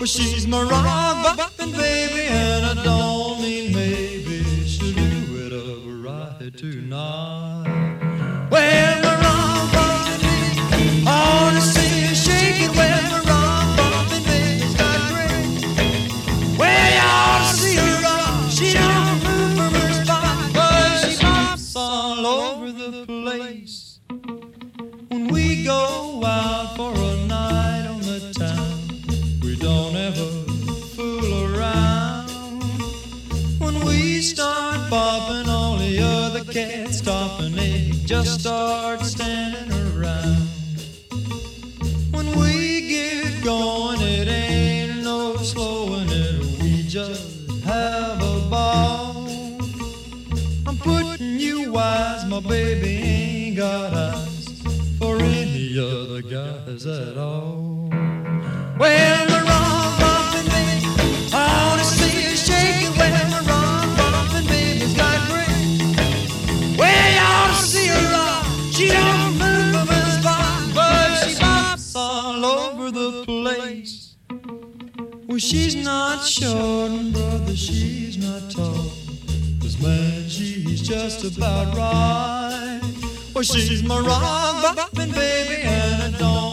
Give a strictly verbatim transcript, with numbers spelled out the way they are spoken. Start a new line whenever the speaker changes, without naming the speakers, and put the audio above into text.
Well, she's my rock bopping baby, and I don't mean maybe she'll do it up right tonight. Well, my rock bopping baby, I wanna see her shake it. Well, my rock bopping baby's got grace. Well, you ought to see her rock. She don't move from her spot, but she bops all over the place. When we go out for a night on the town, we don't ever fool around. When we start bopping, all the other cats stop and they just start standing around. When we get going, it ain't no slowing it. We just have a ball. I'm putting you wise, my baby ain't got eyes for any other guys at all. Well, the rock bopping baby, I wanna see her shake it. Well, the rock bopping baby's got grace. Well, you ought to see her rock. She don't move from her spot, but she bops all over the place. Well, she's not short, and brother, she's not tall. 'Cause man, she's just about right. Well, she's my rock bopping baby, and I don't